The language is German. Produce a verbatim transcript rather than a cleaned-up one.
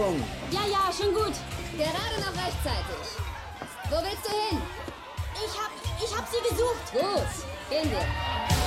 Bewegung. Ja, ja, schon gut. Gerade noch rechtzeitig. Wo willst du hin? Ich hab, ich hab sie gesucht. Gut, gehen wir.